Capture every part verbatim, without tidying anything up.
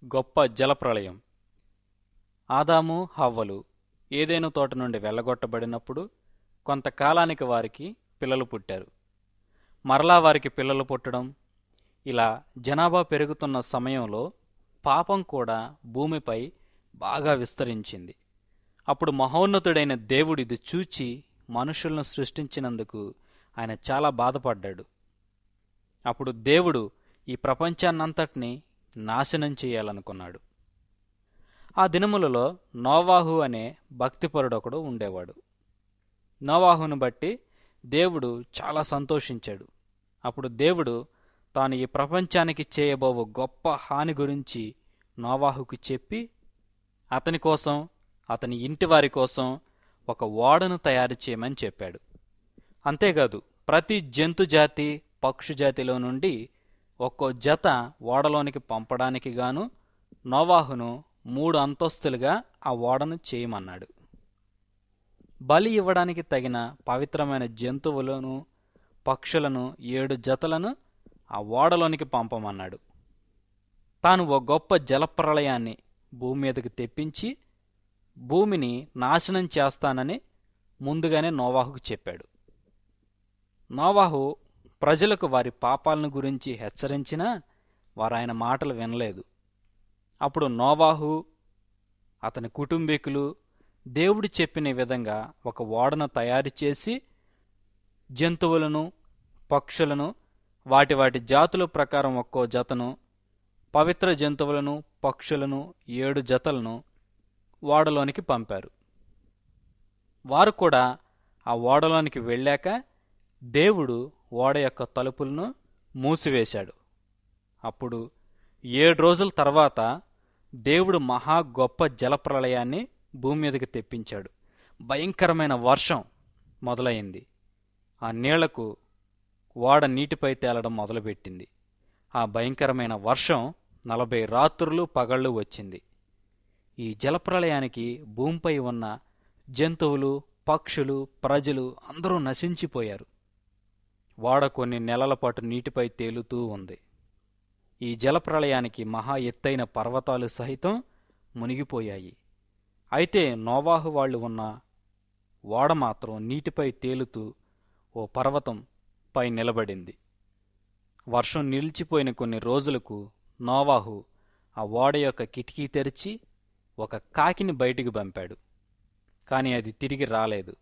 గొప్ప జలప్రళయం. ఆదాము హవ్వలు ఏదెను తోట నుండి వెళ్ళగొట్టబడినప్పుడు కొంతకాలానికి వారికి పిల్లలు పుట్టారు. మరలా వారికి పిల్లలు పుట్టడం, ఇలా జనాభా పెరుగుతున్న సమయంలో పాపం కూడా భూమిపై బాగా విస్తరించింది. అప్పుడు మహోన్నతుడైన దేవుడిది చూచి మనుషులను సృష్టించినందుకు ఆయన చాలా బాధపడ్డాడు. అప్పుడు దేవుడు ఈ ప్రపంచాన్నంతటినీ నాశనం చేయాలనుకున్నాడు. ఆ దినములలో నోవాహు అనే భక్తిపరుడొకడు ఉండేవాడు. నోవాహును బట్టి దేవుడు చాలా సంతోషించాడు. అప్పుడు దేవుడు తాను ఈ ప్రపంచానికి చేయబోవు గొప్ప హాని గురించి నోవాహుకు చెప్పి అతని కోసం, అతని ఇంటివారి కోసం ఒక ఓడను తయారు చేయమని చెప్పాడు. అంతేకాదు, ప్రతి జంతుజాతి పక్షుజాతిలో నుండి ఒక్కో జత ఓడలోనికి పంపడానికి గాను నోవాహును మూడు అంతస్తులుగా ఆ ఓడను చేయమన్నాడు. బలి ఇవ్వడానికి తగిన పవిత్రమైన జంతువులను, పక్షులను ఏడు జతలను ఆ ఓడలోనికి పంపమన్నాడు. తాను ఓ గొప్ప జలప్రళయాన్ని భూమి మీదకి తెప్పించి భూమిని నాశనం చేస్తానని ముందుగానే నోవాహుకు చెప్పాడు. నోవాహు ప్రజలకు వారి పాపాలను గురించి హెచ్చరించినా వారాయన మాటలు వినలేదు. అప్పుడు నోవాహు, అతని కుటుంబీకులు దేవుడు చెప్పిన విధంగా ఒక ఓడను తయారు చేసి జంతువులను, పక్షులను, వాటి వాటి జాతుల ప్రకారం ఒక్కో జతను, పవిత్ర జంతువులను, పక్షులను ఏడు జతలను ఓడలోనికి పంపారు. వారు కూడా ఆ ఓడలోనికి వెళ్ళాక దేవుడు ఓడ యొక్క తలుపులను మూసివేశాడు. అప్పుడు ఏడు రోజుల తర్వాత దేవుడు మహా గొప్ప జలప్రళయాన్ని భూమి మీదకి తెప్పించాడు. భయంకరమైన వర్షం మొదలైంది. ఆ నీళ్లకు ఓడ నీటిపై తేలడం మొదలుపెట్టింది. ఆ భయంకరమైన వర్షం నలభై రాత్రులు పగళ్ళు వచ్చింది. ఈ జలప్రళయానికి భూమిపై ఉన్న జంతువులు, పక్షులు, ప్రజలు అందరూ నశించిపోయారు. ఓడ కొన్ని నెలల పాటు నీటిపై తేలుతూ ఉంది. ఈ జలప్రళయానికి మహా ఎత్తైన పర్వతాలు సహితం మునిగిపోయాయి. అయితే నోవాహు వాళ్ళు ఉన్న ఓడ మాత్రం నీటిపై తేలుతూ ఓ పర్వతం పై నిలబడింది. వర్షం నిలిచిపోయిన కొన్ని రోజులకు నోవాహు ఆ ఓడ యొక్క కిటికీ తెరిచి ఒక కాకిని బయటికి పంపాడు. కాని అది తిరిగి రాలేదు.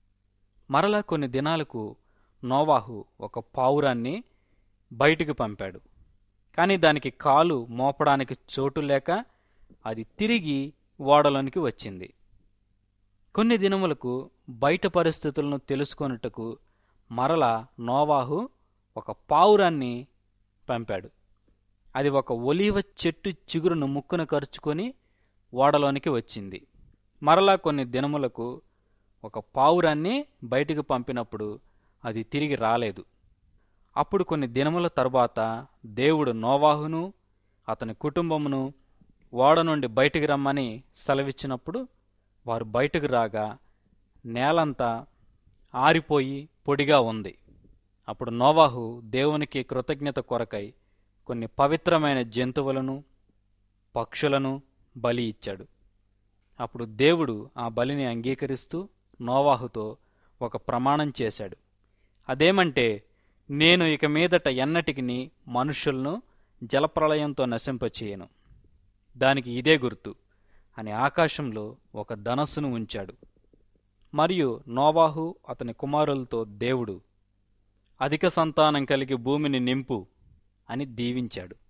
మరలా కొన్ని దినాలకు నోవాహు ఒక పావురాన్ని బయటికి పంపాడు. కాని దానికి కాలు మోపడానికి చోటు లేక అది తిరిగి ఓడలోనికి వచ్చింది. కొన్ని దినములకు బయట పరిస్థితులను తెలుసుకొనుటకు మరలా నోవాహు ఒక పావురాన్ని పంపాడు. అది ఒక ఒలీవ చెట్టు చిగురును ముక్కున కరుచుకొని ఓడలోనికి వచ్చింది. మరలా కొన్ని దినములకు ఒక పావురాన్ని బయటికి పంపినప్పుడు అది తిరిగి రాలేదు. అప్పుడు కొన్ని దినముల తరువాత దేవుడు నోవాహును, అతని కుటుంబమును ఓడ నుండి బయటికి రమ్మని సెలవిచ్చినప్పుడు వారు బయటకు రాగా నేలంతా ఆరిపోయి పొడిగా ఉంది. అప్పుడు నోవాహు దేవునికి కృతజ్ఞత కొరకై కొన్ని పవిత్రమైన జంతువులను, పక్షులను బలి ఇచ్చాడు. అప్పుడు దేవుడు ఆ బలిని అంగీకరిస్తూ నోవాహుతో ఒక ప్రమాణం చేశాడు. అదేమంటే, నేను ఇక మీదట ఎన్నటికిని మనుష్యులను జలప్రళయంతో నశింపచేయను. దానికి ఇదే గుర్తు అని ఆకాశంలో ఒక ధనస్సును ఉంచాడు. మరియు నోవాహు అతని కుమారులతో దేవుడు అధిక సంతానం కలిగి భూమిని నింపు అని దీవించాడు.